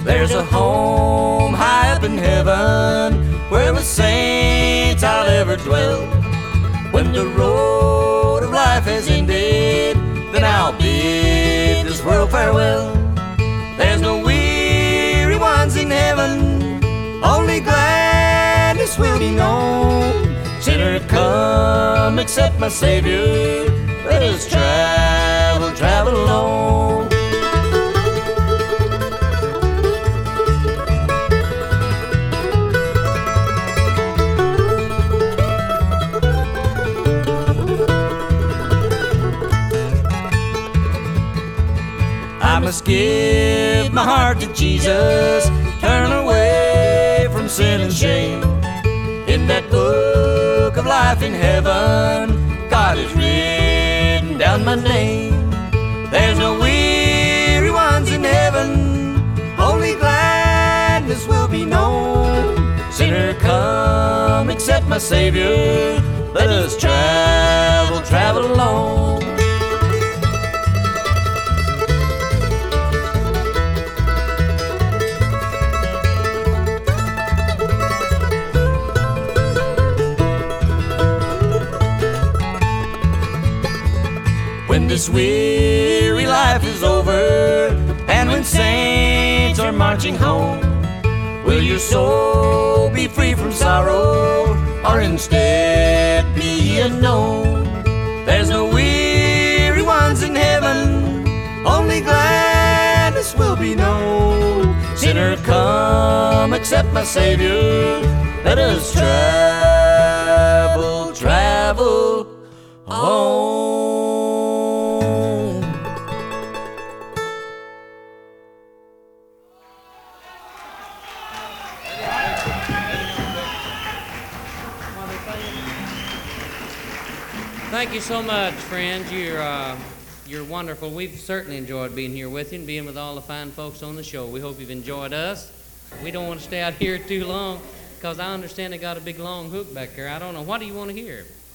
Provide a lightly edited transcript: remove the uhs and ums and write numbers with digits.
There's a home high up in heaven where with saints I'll ever dwell. When the road of life has ended, then I'll bid this world farewell. There's no weary ones in heaven, only gladness will be known. Sinner, come, accept my Savior, let us travel, travel alone. I must give my heart to Jesus, turn away from sin and shame. In that book of life in heaven, God has written down my name. There's no weary ones in heaven, only gladness will be known. Sinner, come, accept my Savior, let us travel, travel alone. When this weary life is over, and when saints are marching home, will your soul be free from sorrow, or instead be unknown? There's no weary ones in heaven, only gladness will be known. Sinner, come, accept my Savior, let us travel, travel home. Thank you so much, friends. You're wonderful. We've certainly enjoyed being here with you and being with all the fine folks on the show. We hope you've enjoyed us. We don't want to stay out here too long because I understand they got a big long hook back there. I don't know. What do you want to hear?